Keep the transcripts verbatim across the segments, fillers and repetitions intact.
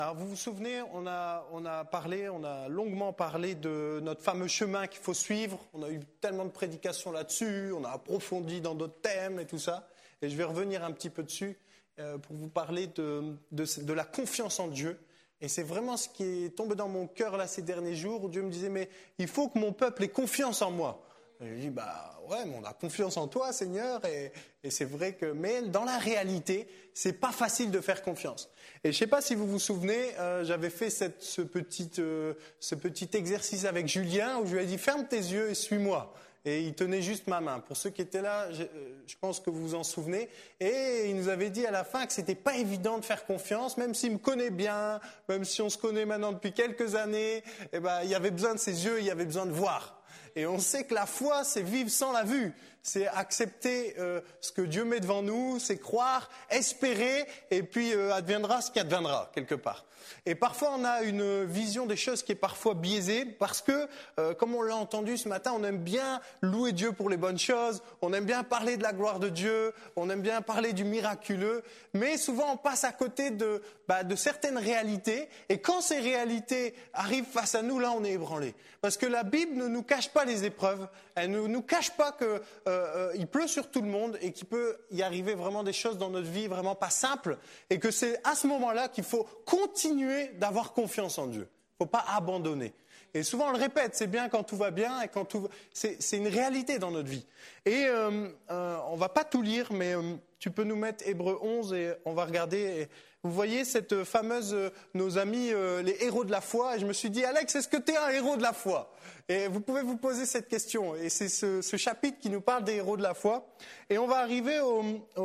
Alors vous vous souvenez, on a, on a parlé, on a longuement parlé de notre fameux chemin qu'il faut suivre. On a eu tellement de prédications là-dessus, on a approfondi dans d'autres thèmes et tout ça. Et je vais revenir un petit peu dessus euh, pour vous parler de, de, de la confiance en Dieu. Et c'est vraiment ce qui est tombé dans mon cœur là ces derniers jours, où Dieu me disait, mais il faut que mon peuple ait confiance en moi. Et je dis, bah ouais, mais on a confiance en toi, Seigneur, et, et c'est vrai que, mais dans la réalité, c'est pas facile de faire confiance. Et je sais pas si vous vous souvenez, euh, j'avais fait cette, ce petit, euh, ce petit exercice avec Julien, où je lui ai dit, ferme tes yeux et suis-moi. Et il tenait juste ma main. Pour ceux qui étaient là, je, je pense que vous vous en souvenez. Et il nous avait dit à la fin que c'était pas évident de faire confiance, même s'il me connaît bien, même si on se connaît maintenant depuis quelques années. Eh ben, il y avait besoin de ses yeux, il y avait besoin de voir. Et on sait que la foi, c'est vivre sans la vue. C'est accepter euh, ce que Dieu met devant nous, c'est croire, espérer, et puis euh, adviendra ce qui adviendra, quelque part. Et parfois, on a une vision des choses qui est parfois biaisée, parce que, euh, comme on l'a entendu ce matin, on aime bien louer Dieu pour les bonnes choses, on aime bien parler de la gloire de Dieu, on aime bien parler du miraculeux, mais souvent on passe à côté de, bah, de certaines réalités, et quand ces réalités arrivent face à nous, là on est ébranlé. Parce que la Bible ne nous cache pas les épreuves, elle ne nous cache pas qu'il euh, euh, pleut sur tout le monde, et qu'il peut y arriver vraiment des choses dans notre vie vraiment pas simples, et que c'est à ce moment-là qu'il faut continuer d'avoir confiance en Dieu. Il ne faut pas abandonner. Et souvent on le répète, c'est bien quand tout va bien, et quand tout, c'est, c'est une réalité dans notre vie. Et euh, euh, on ne va pas tout lire, mais euh, tu peux nous mettre Hébreux onze et on va regarder. Et vous voyez cette fameuse, euh, nos amis, euh, les héros de la foi. Et je me suis dit, Alex, est-ce que tu es un héros de la foi ? Et vous pouvez vous poser cette question. Et c'est ce, ce chapitre qui nous parle des héros de la foi. Et on va arriver au...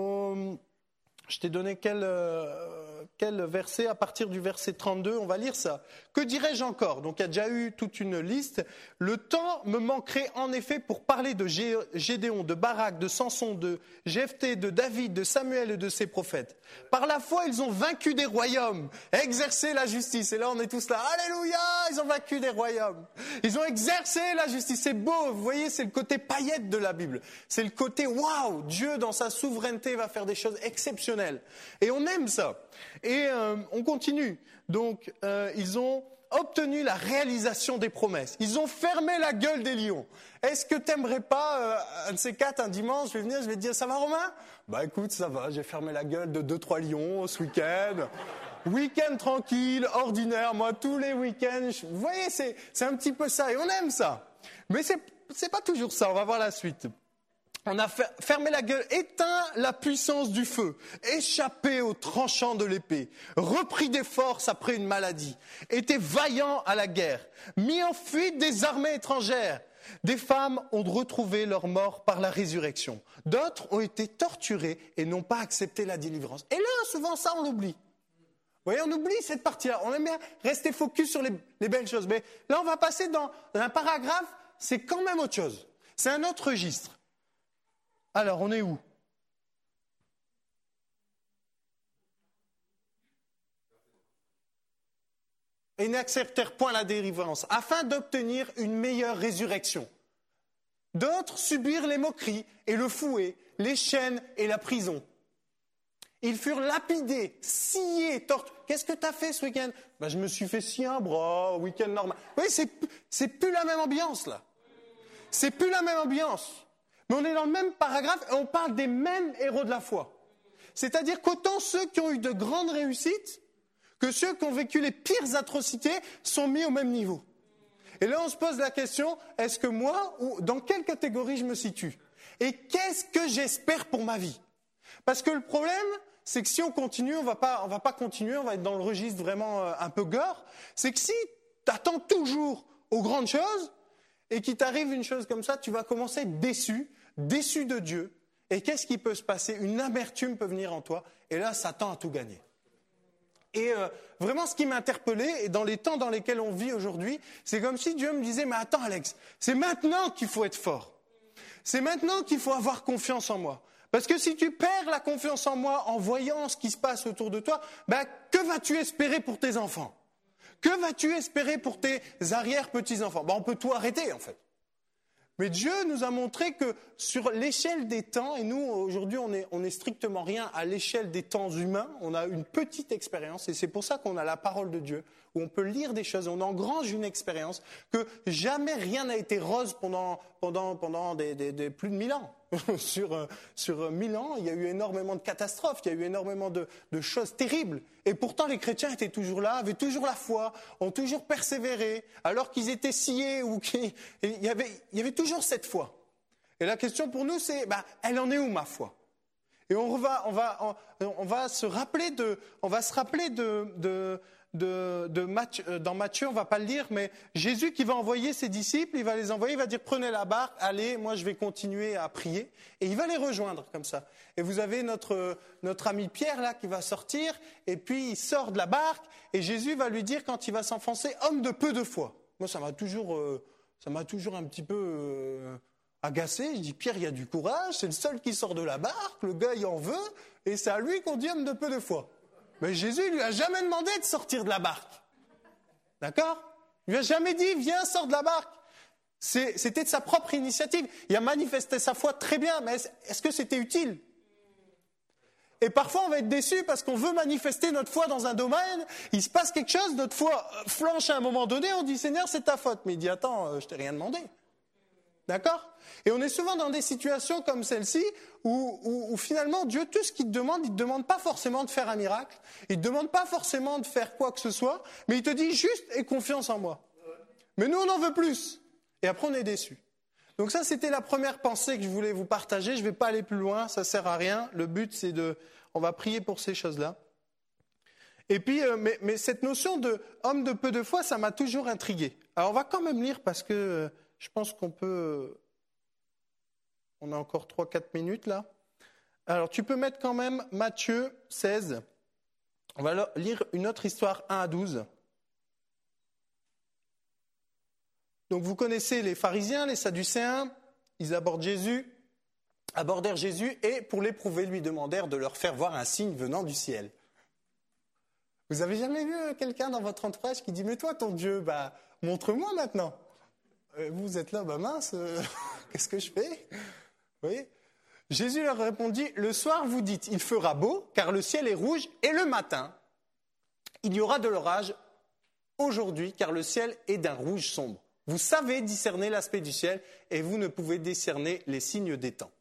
au Je t'ai donné quel, euh, quel verset, à partir du verset trente-deux, on va lire ça. Que dirais-je encore ? Donc il y a déjà eu toute une liste. Le temps me manquerait en effet pour parler de Gé- Gédéon, de Barak, de Samson, de Jephthé, de David, de Samuel et de ses prophètes. Par la foi, ils ont vaincu des royaumes, exercé la justice. Et là, on est tous là, alléluia, ils ont vaincu des royaumes. Ils ont exercé la justice. C'est beau, vous voyez, c'est le côté paillette de la Bible. C'est le côté, waouh, Dieu dans sa souveraineté va faire des choses exceptionnelles. Et on aime ça. Et euh, on continue. Donc, euh, ils ont obtenu la réalisation des promesses. Ils ont fermé la gueule des lions. Est-ce que t'aimerais pas, euh, un de ces quatre, un dimanche, je vais venir, je vais te dire, ça va Romain ? Bah écoute, ça va, j'ai fermé la gueule de deux, trois lions ce week-end. Week-end tranquille, ordinaire, moi tous les week-ends. Je... Vous voyez, c'est, c'est un petit peu ça. Et on aime ça. Mais c'est, c'est pas toujours ça. On va voir la suite. On a fermé la gueule, éteint la puissance du feu, échappé au tranchant de l'épée, repris des forces après une maladie, été vaillant à la guerre, mis en fuite des armées étrangères. Des femmes ont retrouvé leur mort par la résurrection. D'autres ont été torturées et n'ont pas accepté la délivrance. Et là, souvent, ça, on l'oublie. Vous voyez, on oublie cette partie-là. On aime bien rester focus sur les, les belles choses. Mais là, on va passer dans un paragraphe, c'est quand même autre chose. C'est un autre registre. Alors, on est où ? Et n'acceptèrent point la délivrance, afin d'obtenir une meilleure résurrection. D'autres subirent les moqueries et le fouet, les chaînes et la prison. Ils furent lapidés, sciés, torturés. Qu'est-ce que tu as fait ce week-end ? Ben, je me suis fait scier un bras, week-end normal. Oui, c'est, c'est plus la même ambiance, là. C'est plus la même ambiance. Mais on est dans le même paragraphe et on parle des mêmes héros de la foi. C'est-à-dire qu'autant ceux qui ont eu de grandes réussites que ceux qui ont vécu les pires atrocités sont mis au même niveau. Et là, on se pose la question, est-ce que moi, ou dans quelle catégorie je me situe ? Et qu'est-ce que j'espère pour ma vie ? Parce que le problème, c'est que si on continue, on va pas, on va pas continuer, on va être dans le registre vraiment euh, un peu gore. C'est que si tu attends toujours aux grandes choses, et qu'il t'arrive une chose comme ça, tu vas commencer à être déçu, déçu de Dieu. Et qu'est-ce qui peut se passer ? Une amertume peut venir en toi, et là, Satan a tout gagné. Et euh, vraiment, ce qui m'a interpellé, et dans les temps dans lesquels on vit aujourd'hui, c'est comme si Dieu me disait, mais attends Alex, c'est maintenant qu'il faut être fort. C'est maintenant qu'il faut avoir confiance en moi. Parce que si tu perds la confiance en moi en voyant ce qui se passe autour de toi, ben, que vas-tu espérer pour tes enfants ? Que vas-tu espérer pour tes arrière-petits-enfants ? Ben, on peut tout arrêter, en fait. Mais Dieu nous a montré que sur l'échelle des temps, et nous aujourd'hui on est, on est strictement rien à l'échelle des temps humains, on a une petite expérience, et c'est pour ça qu'on a la parole de Dieu, où on peut lire des choses, on engrange une expérience, que jamais rien n'a été rose pendant, pendant, pendant des, des, des plus de mille ans. sur, sur mille ans, il y a eu énormément de catastrophes, il y a eu énormément de, de choses terribles. Et pourtant, les chrétiens étaient toujours là, avaient toujours la foi, ont toujours persévéré, alors qu'ils étaient sciés ou qu'il il y avait, il y avait toujours cette foi. Et la question pour nous, c'est, bah, elle en est où ma foi ? Et on va, on va, on, on va se rappeler de, on va se rappeler de, de, de, de Matthieu, dans Matthieu, on va pas le lire, mais Jésus qui va envoyer ses disciples, il va les envoyer, il va dire prenez la barque, allez, moi je vais continuer à prier, et il va les rejoindre comme ça. Et vous avez notre, notre ami Pierre là qui va sortir, et puis il sort de la barque, et Jésus va lui dire quand il va s'enfoncer, homme de peu de foi. Moi ça m'a toujours, euh, ça m'a toujours un petit peu euh, agacé. Je dis Pierre, il y a du courage, c'est le seul qui sort de la barque, le gars il en veut, et c'est à lui qu'on dit homme de peu de foi. Mais Jésus il lui a jamais demandé de sortir de la barque, d'accord ? Il lui a jamais dit viens sors de la barque. C'est, c'était de sa propre initiative. Il a manifesté sa foi très bien, mais est-ce, est-ce que c'était utile ? Et parfois, on va être déçu parce qu'on veut manifester notre foi dans un domaine, il se passe quelque chose, notre foi flanche à un moment donné, on dit « Seigneur, c'est ta faute ». Mais il dit « Attends, euh, je t'ai rien demandé ». D'accord ? Et on est souvent dans des situations comme celle-ci où, où, où finalement, Dieu, tout ce qu'il te demande, il ne te demande pas forcément de faire un miracle, il ne te demande pas forcément de faire quoi que ce soit, mais il te dit juste « Aie confiance en moi ». Mais nous, on en veut plus. Et après, on est déçus. Donc ça, c'était la première pensée que je voulais vous partager. Je ne vais pas aller plus loin, ça ne sert à rien. Le but, c'est de... On va prier pour ces choses-là. Et puis, euh, mais, mais cette notion de homme de peu de foi, ça m'a toujours intrigué. Alors, on va quand même lire parce que euh, je pense qu'on peut... Euh, on a encore trois quatre minutes, là. Alors, tu peux mettre quand même Matthieu seize. On va lire une autre histoire, un à douze. Donc vous connaissez les pharisiens, les sadducéens, ils abordent Jésus, abordèrent Jésus et pour l'éprouver lui demandèrent de leur faire voir un signe venant du ciel. Vous avez jamais vu quelqu'un dans votre entourage qui dit mais toi ton Dieu, bah montre-moi maintenant. Vous êtes là, bah mince, euh, qu'est-ce que je fais ? Vous voyez ? Jésus leur répondit le soir vous dites il fera beau car le ciel est rouge et le matin il y aura de l'orage aujourd'hui car le ciel est d'un rouge sombre. Vous savez discerner l'aspect du ciel et vous ne pouvez discerner les signes des temps.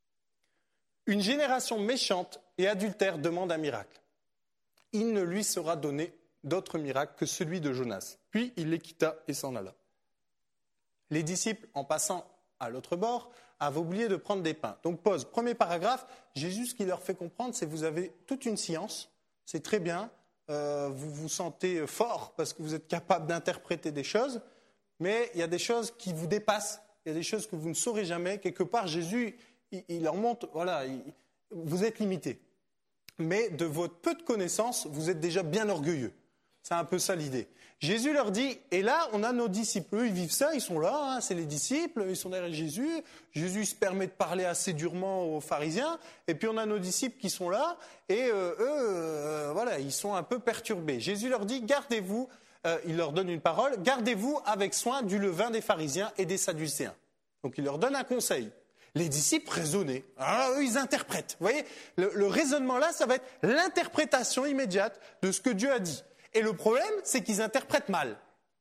Une génération méchante et adultère demande un miracle. Il ne lui sera donné d'autre miracle que celui de Jonas. Puis il les quitta et s'en alla. Les disciples, en passant à l'autre bord, avaient oublié de prendre des pains. Donc pause, premier paragraphe, Jésus ce qu'il leur fait comprendre, c'est que vous avez toute une science, c'est très bien, euh, vous vous sentez fort parce que vous êtes capable d'interpréter des choses, mais il y a des choses qui vous dépassent, il y a des choses que vous ne saurez jamais. Quelque part, Jésus, il, il leur montre, voilà, il, vous êtes limité. Mais de votre peu de connaissances, vous êtes déjà bien orgueilleux. C'est un peu ça l'idée. Jésus leur dit, et là, on a nos disciples. Eux, ils vivent ça, ils sont là, hein, c'est les disciples, ils sont derrière Jésus. Jésus se permet de parler assez durement aux pharisiens. Et puis, on a nos disciples qui sont là, et euh, eux, euh, voilà, ils sont un peu perturbés. Jésus leur dit, gardez-vous. Euh, il leur donne une parole, gardez-vous avec soin du levain des pharisiens et des sadducéens. Donc il leur donne un conseil. Les disciples raisonnaient. Alors eux, ils interprètent. Vous voyez, le, le raisonnement là, ça va être l'interprétation immédiate de ce que Dieu a dit. Et le problème, c'est qu'ils interprètent mal.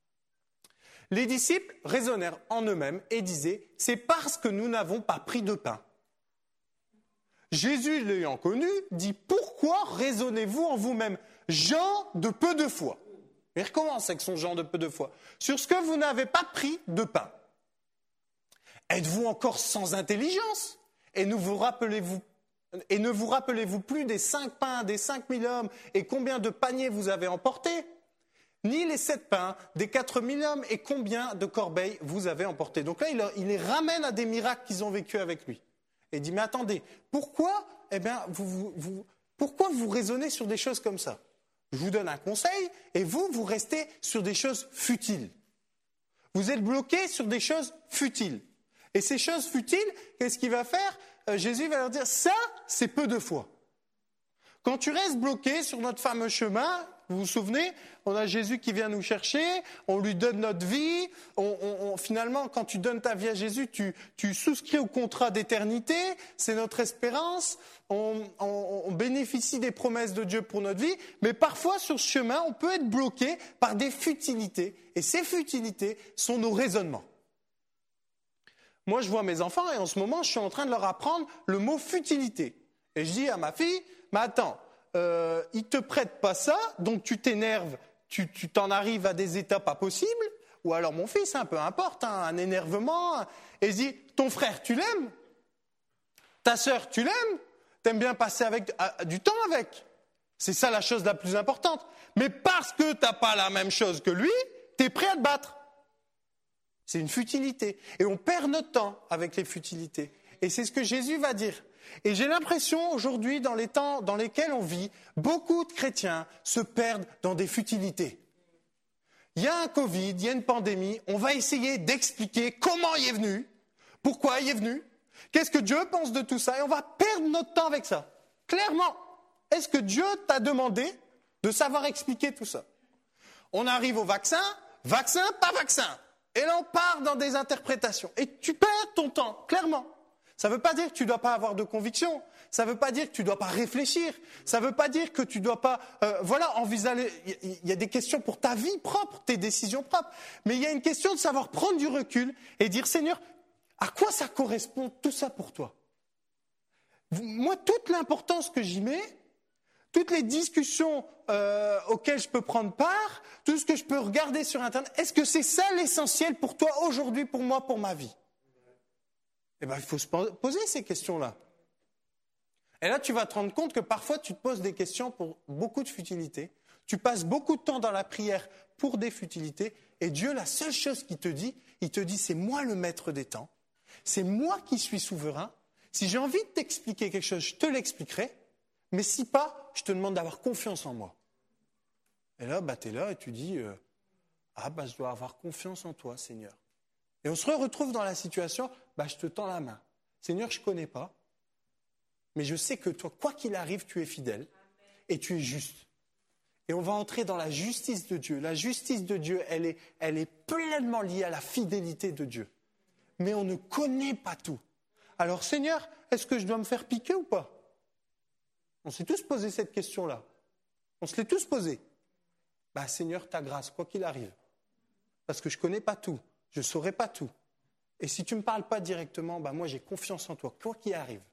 Les disciples raisonnèrent en eux-mêmes et disaient, c'est parce que nous n'avons pas pris de pain. Jésus, l'ayant connu, dit, pourquoi raisonnez-vous en vous-même, gens de peu de foi ? Il recommence avec son genre de peu de foi. Sur ce que vous n'avez pas pris de pain. Êtes-vous encore sans intelligence ? Et ne vous rappelez-vous, et ne vous rappelez-vous plus des cinq pains, des cinq mille hommes, et combien de paniers vous avez emportés ? Ni les sept pains, des quatre mille hommes, et combien de corbeilles vous avez emportés ? Donc là, il, il les ramène à des miracles qu'ils ont vécu avec lui. Et il dit, mais attendez, pourquoi, eh bien, vous, vous, vous, pourquoi vous raisonnez sur des choses comme ça ? Je vous donne un conseil, et vous, vous restez sur des choses futiles. Vous êtes bloqués sur des choses futiles. Et ces choses futiles, qu'est-ce qu'il va faire ? euh, Jésus va leur dire, ça, c'est peu de foi. Quand tu restes bloqué sur notre fameux chemin, Vous vous souvenez? On a Jésus qui vient nous chercher, on lui donne notre vie. On, on, on, finalement, quand tu donnes ta vie à Jésus, tu, tu souscris au contrat d'éternité. C'est notre espérance. On, on, on bénéficie des promesses de Dieu pour notre vie. Mais parfois, sur ce chemin, on peut être bloqué par des futilités. Et ces futilités sont nos raisonnements. Moi, je vois mes enfants et en ce moment, je suis en train de leur apprendre le mot futilité. Et je dis à ma fille, mais attends, euh, ils te prêtent pas ça, donc tu t'énerves, tu, tu t'en arrives à des états pas possibles. Ou alors mon fils, hein, peu importe, hein, un énervement. Et je dis, ton frère, tu l'aimes? Ta sœur, tu l'aimes? T'aimes bien passer avec, à, du temps avec? C'est ça la chose la plus importante. Mais parce que t'as pas la même chose que lui, t'es prêt à te battre. C'est une futilité. Et on perd notre temps avec les futilités. Et c'est ce que Jésus va dire. Et j'ai l'impression aujourd'hui, dans les temps dans lesquels on vit, beaucoup de chrétiens se perdent dans des futilités. Il y a un Covid, il y a une pandémie, on va essayer d'expliquer comment il est venu, pourquoi il est venu, qu'est-ce que Dieu pense de tout ça, et on va perdre notre temps avec ça. Clairement, est-ce que Dieu t'a demandé de savoir expliquer tout ça? On arrive au vaccin, vaccin, pas vaccin. Et là, on part dans des interprétations. Et tu perds ton temps, clairement. Ça ne veut pas dire que tu ne dois pas avoir de conviction. Ça ne veut pas dire que tu ne dois pas réfléchir. Ça ne veut pas dire que tu ne dois pas, euh, voilà, envisager. Il y a des questions pour ta vie propre, tes décisions propres. Mais il y a une question de savoir prendre du recul et dire, Seigneur, à quoi ça correspond tout ça pour toi? Moi, toute l'importance que j'y mets, toutes les discussions euh, auxquelles je peux prendre part, tout ce que je peux regarder sur Internet, est-ce que c'est ça l'essentiel pour toi aujourd'hui, pour moi, pour ma vie? Eh bien, il faut se poser ces questions-là. Et là, tu vas te rendre compte que parfois, tu te poses des questions pour beaucoup de futilités. Tu passes beaucoup de temps dans la prière pour des futilités. Et Dieu, la seule chose qu'il te dit, il te dit, c'est moi le maître des temps. C'est moi qui suis souverain. Si j'ai envie de t'expliquer quelque chose, je te l'expliquerai. Mais si pas, je te demande d'avoir confiance en moi. Et là, bah, tu es là et tu dis, euh, ah, bah, je dois avoir confiance en toi, Seigneur. Et on se retrouve dans la situation, bah, je te tends la main. Seigneur, je ne connais pas, mais je sais que toi, quoi qu'il arrive, tu es fidèle et tu es juste. Et on va entrer dans la justice de Dieu. La justice de Dieu, elle est, elle est pleinement liée à la fidélité de Dieu. Mais on ne connaît pas tout. Alors, Seigneur, est-ce que je dois me faire piquer ou pas? On s'est tous posé cette question-là. On se l'est tous posée. Bah, Seigneur, ta grâce, quoi qu'il arrive. Parce que je ne connais pas tout. Je ne saurai pas tout. Et si tu ne me parles pas directement, bah moi j'ai confiance en toi, quoi qu'il arrive.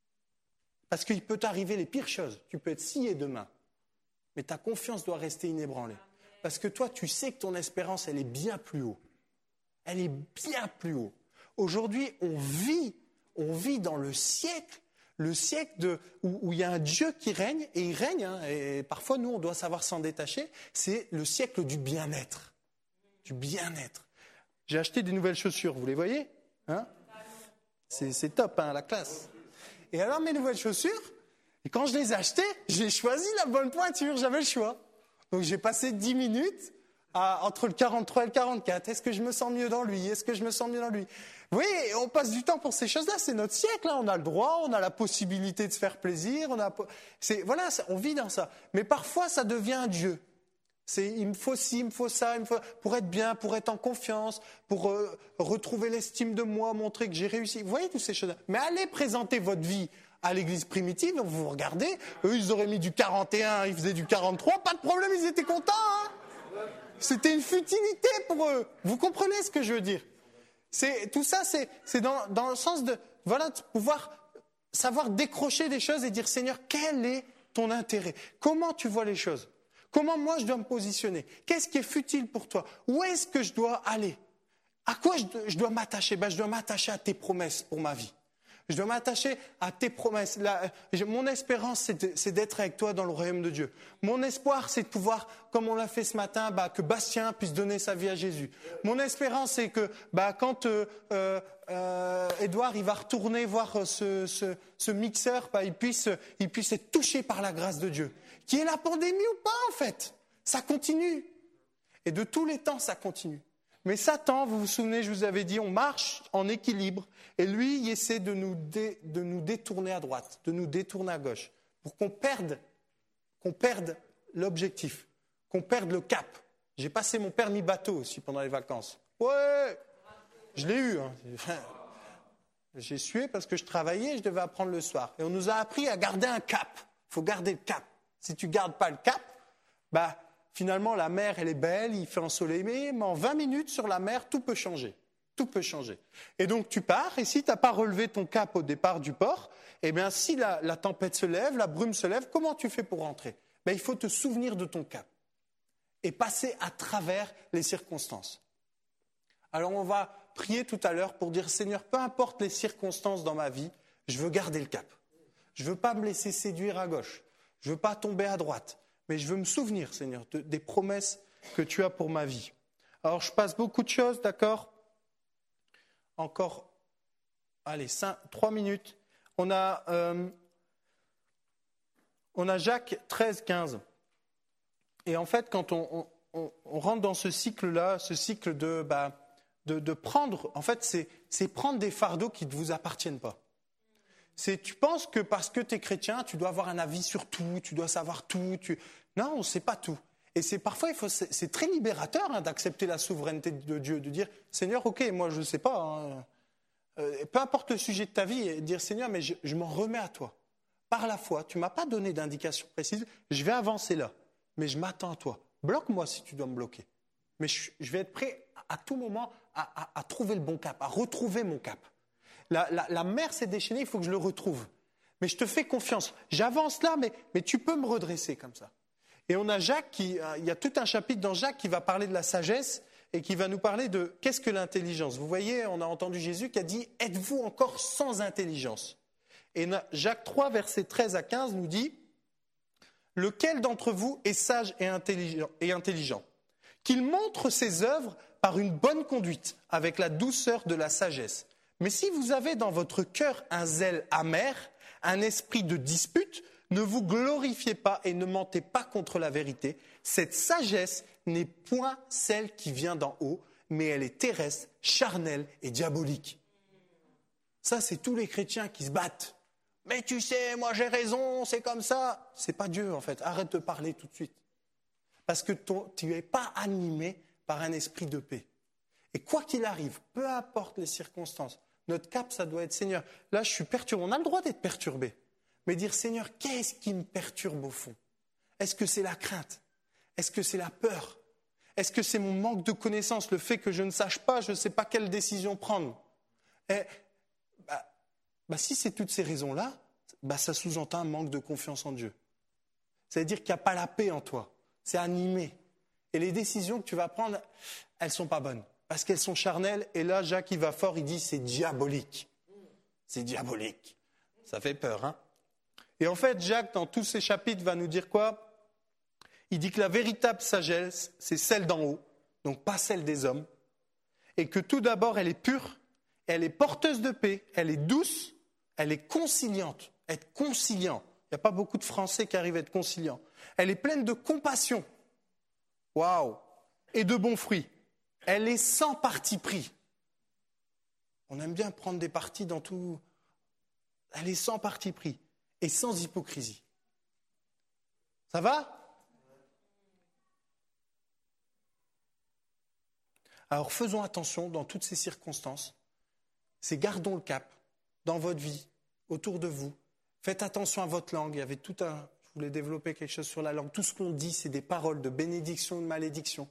Parce qu'il peut t'arriver les pires choses. Tu peux être scié demain. Mais ta confiance doit rester inébranlée. Parce que toi, tu sais que ton espérance, elle est bien plus haut. Elle est bien plus haut. Aujourd'hui, on vit, on vit dans le siècle, le siècle de, où, où il y a un Dieu qui règne, et il règne, hein, et parfois nous, on doit savoir s'en détacher, c'est le siècle du bien-être. Du bien-être. J'ai acheté des nouvelles chaussures, vous les voyez, hein? c'est, c'est top, hein, la classe. Et alors mes nouvelles chaussures, et quand je les ai achetées, j'ai choisi la bonne pointure, j'avais le choix. Donc j'ai passé dix minutes à, entre le quarante-trois et le quarante-quatre. Est-ce que je me sens mieux dans lui? Est-ce que je me sens mieux dans lui? Oui, on passe du temps pour ces choses-là, c'est notre siècle, hein. On a le droit, on a la possibilité de se faire plaisir, on a, c'est, voilà, on vit dans ça. Mais parfois ça devient un Dieu. C'est, il me faut ci, il me faut ça, il me faut, pour être bien, pour être en confiance, pour euh, retrouver l'estime de moi, montrer que j'ai réussi. Vous voyez toutes ces choses-là. Mais allez présenter votre vie à l'église primitive, vous vous regardez, eux ils auraient mis du quarante et un, ils faisaient du quarante-trois, pas de problème, ils étaient contents. Hein. C'était une futilité pour eux. Vous comprenez ce que je veux dire? C'est, tout ça, c'est, c'est dans, dans le sens de, voilà, de pouvoir savoir décrocher des choses et dire, Seigneur, quel est ton intérêt? Comment tu vois les choses? Comment moi je dois me positionner? Qu'est-ce qui est futile pour toi? Où est-ce que je dois aller? À quoi je dois, je dois m'attacher? Ben, je dois m'attacher à tes promesses pour ma vie. Je dois m'attacher à tes promesses. La, mon espérance, c'est, de, c'est d'être avec toi dans le royaume de Dieu. Mon espoir, c'est de pouvoir, comme on l'a fait ce matin, bah, que Bastien puisse donner sa vie à Jésus. Mon espérance, c'est que bah, quand euh, euh, Edouard il va retourner voir ce, ce, ce mixeur, bah, il, puisse, il puisse être touché par la grâce de Dieu. Qu'il y ait la pandémie ou pas, en fait. Ça continue. Et de tous les temps, ça continue. Mais Satan, vous vous souvenez, je vous avais dit, on marche en équilibre. Et lui, il essaie de nous, dé, de nous détourner à droite, de nous détourner à gauche, pour qu'on perde, qu'on perde l'objectif. qu'on perde le cap. J'ai passé mon permis bateau aussi pendant les vacances. Ouais, je l'ai eu. Hein. J'ai sué parce que je travaillais, je devais apprendre le soir. Et on nous a appris à garder un cap. Il faut garder le cap. Si tu ne gardes pas le cap, bah, finalement, la mer, elle est belle, il fait ensoleillé, mais en vingt minutes sur la mer, tout peut changer. Tout peut changer. Et donc, tu pars, et si tu n'as pas relevé ton cap au départ du port, eh bien, si la, la tempête se lève, la brume se lève, comment tu fais pour rentrer ? Ben, il faut te souvenir de ton cap et passer à travers les circonstances. Alors, on va prier tout à l'heure pour dire, Seigneur, peu importe les circonstances dans ma vie, je veux garder le cap. Je ne veux pas me laisser séduire à gauche. Je ne veux pas tomber à droite. Mais je veux me souvenir, Seigneur, de, des promesses que tu as pour ma vie. Alors, je passe beaucoup de choses, d'accord ? Encore, allez, cinq, trois minutes. On a, euh, on a Jacques treize, quinze. Et en fait, quand on, on, on rentre dans ce cycle-là, ce cycle de... Bah, De, de prendre, en fait, c'est, c'est prendre des fardeaux qui ne vous appartiennent pas. C'est, tu penses que parce que tu es chrétien, tu dois avoir un avis sur tout, tu dois savoir tout. Tu... Non, on ne sait pas tout. Et c'est parfois, il faut, c'est, c'est très libérateur hein, d'accepter la souveraineté de Dieu, de dire, Seigneur, ok, moi je ne sais pas, hein, euh, peu importe le sujet de ta vie, et dire, Seigneur, mais je, je m'en remets à toi. Par la foi, tu ne m'as pas donné d'indication précise, je vais avancer là, mais je m'attends à toi. Bloque-moi si tu dois me bloquer. Mais je, je vais être prêt à tout moment à, à, à trouver le bon cap, à retrouver mon cap. La, la, la mer s'est déchaînée, il faut que je le retrouve. Mais je te fais confiance. J'avance là, mais, mais tu peux me redresser comme ça. Et on a Jacques, qui, il y a tout un chapitre dans Jacques qui va parler de la sagesse et qui va nous parler de qu'est-ce que l'intelligence. Vous voyez, on a entendu Jésus qui a dit « Êtes-vous encore sans intelligence ?» Et Jacques trois, versets treize à quinze nous dit « Lequel d'entre vous est sage et intelligent, et intelligent qu'il montre ses œuvres par une bonne conduite, avec la douceur de la sagesse. Mais si vous avez dans votre cœur un zèle amer, un esprit de dispute, ne vous glorifiez pas et ne mentez pas contre la vérité. Cette sagesse n'est point celle qui vient d'en haut, mais elle est terrestre, charnelle et diabolique. » Ça, c'est tous les chrétiens qui se battent. « Mais tu sais, moi j'ai raison, c'est comme ça. » C'est pas Dieu, en fait. Arrête de parler tout de suite. Parce que ton, tu n'es pas animé par un esprit de paix. Et quoi qu'il arrive, peu importe les circonstances, notre cap, ça doit être Seigneur. Là, je suis perturbé. On a le droit d'être perturbé. Mais dire Seigneur, qu'est-ce qui me perturbe au fond ? Est-ce que c'est la crainte ? Est-ce que c'est la peur ? Est-ce que c'est mon manque de connaissance, le fait que je ne sache pas, je ne sais pas quelle décision prendre ? Et, bah, bah, si c'est toutes ces raisons-là, bah, ça sous-entend un manque de confiance en Dieu. Ça veut dire qu'il n'y a pas la paix en toi. C'est animé. Et les décisions que tu vas prendre, elles ne sont pas bonnes. Parce qu'elles sont charnelles. Et là, Jacques, il va fort, il dit, c'est diabolique. C'est diabolique. Ça fait peur, hein ? Et en fait, Jacques, dans tous ses chapitres, va nous dire quoi ? Il dit que la véritable sagesse, c'est celle d'en haut, donc pas celle des hommes. Et que tout d'abord, elle est pure, elle est porteuse de paix, elle est douce, elle est conciliante. Être conciliant. Il n'y a pas beaucoup de Français qui arrivent à être conciliants. Elle est pleine de compassion. Waouh ! Et de bons fruits. Elle est sans parti pris. On aime bien prendre des partis dans tout. Elle est sans parti pris et sans hypocrisie. Ça va ? Alors faisons attention dans toutes ces circonstances. C'est gardons le cap dans votre vie, autour de vous. Faites attention à votre langue. Il y avait tout un... Je voulais développer quelque chose sur la langue. Tout ce qu'on dit, c'est des paroles de bénédiction, de malédiction.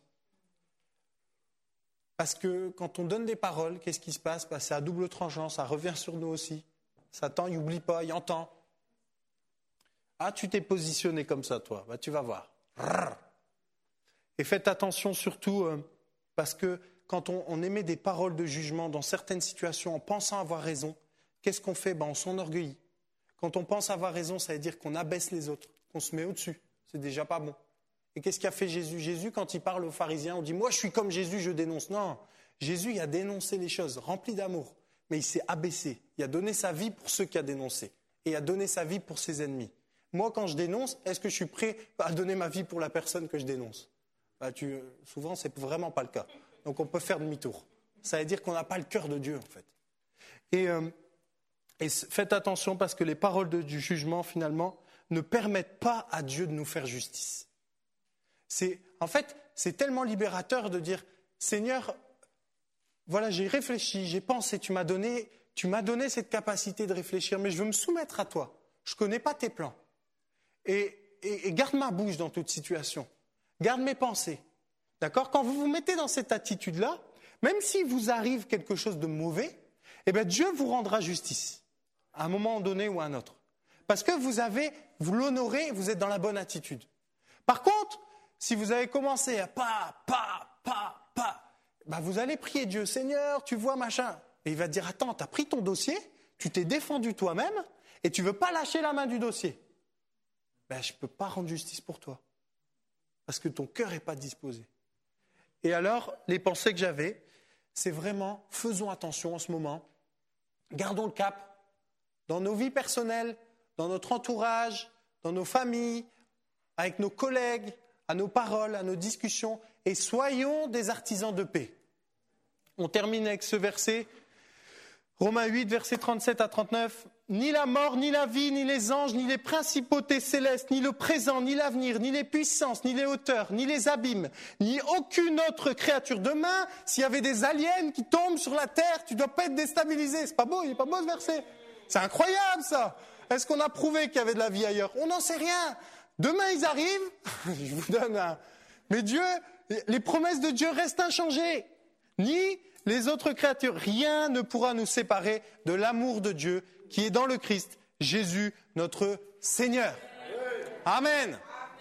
Parce que quand on donne des paroles, qu'est-ce qui se passe ? Ben, c'est à double tranchant, ça revient sur nous aussi. Satan, il n'oublie pas, il entend. Ah, tu t'es positionné comme ça, toi. Ben, tu vas voir. Et faites attention surtout, euh, parce que quand on, on émet des paroles de jugement dans certaines situations en pensant avoir raison, qu'est-ce qu'on fait ? Ben, on s'enorgueillit. Quand on pense avoir raison, ça veut dire qu'on abaisse les autres, qu'on se met au-dessus. C'est déjà pas bon. Et qu'est-ce qu'a fait Jésus ? Jésus, quand il parle aux pharisiens, on dit « Moi, je suis comme Jésus, je dénonce ». Non, Jésus, il a dénoncé les choses, rempli d'amour. Mais il s'est abaissé. Il a donné sa vie pour ceux qu'il a dénoncés. Et il a donné sa vie pour ses ennemis. Moi, quand je dénonce, est-ce que je suis prêt à donner ma vie pour la personne que je dénonce ? Bah, tu, souvent, ce n'est vraiment pas le cas. Donc, on peut faire demi-tour. Ça veut dire qu'on n'a pas le cœur de Dieu, en fait. Et... Euh, Et faites attention parce que les paroles de, du jugement, finalement, ne permettent pas à Dieu de nous faire justice. C'est en fait, c'est tellement libérateur de dire, Seigneur, voilà, j'ai réfléchi, j'ai pensé, tu m'as donné, tu m'as donné cette capacité de réfléchir, mais je veux me soumettre à toi. Je ne connais pas tes plans. Et, et, et garde ma bouche dans toute situation. Garde mes pensées. D'accord ? Quand vous vous mettez dans cette attitude-là, même s'il vous arrive quelque chose de mauvais, eh bien Dieu vous rendra justice, à un moment donné ou à un autre. Parce que vous avez, vous l'honorez, vous êtes dans la bonne attitude. Par contre, si vous avez commencé à pas, pas, pas, pas, ben vous allez prier Dieu, Seigneur, tu vois, machin. Et il va te dire, attends, tu as pris ton dossier, tu t'es défendu toi-même, et tu ne veux pas lâcher la main du dossier. Ben, je ne peux pas rendre justice pour toi. Parce que ton cœur n'est pas disposé. Et alors, les pensées que j'avais, c'est vraiment, faisons attention en ce moment, gardons le cap dans nos vies personnelles, dans notre entourage, dans nos familles, avec nos collègues, à nos paroles, à nos discussions, et soyons des artisans de paix. On termine avec ce verset, Romains huit, versets trente-sept à trente-neuf. « Ni la mort, ni la vie, ni les anges, ni les principautés célestes, ni le présent, ni l'avenir, ni les puissances, ni les hauteurs, ni les abîmes, ni aucune autre créature. » Demain, s'il y avait des aliens qui tombent sur la terre, tu ne dois pas être déstabilisé. C'est pas beau, il n'est pas beau ce verset. C'est incroyable ça. Est-ce qu'on a prouvé qu'il y avait de la vie ailleurs ? On n'en sait rien. Demain, ils arrivent. Je vous donne un... Mais Dieu, les promesses de Dieu restent inchangées. Ni les autres créatures. Rien ne pourra nous séparer de l'amour de Dieu qui est dans le Christ, Jésus, notre Seigneur. Amen.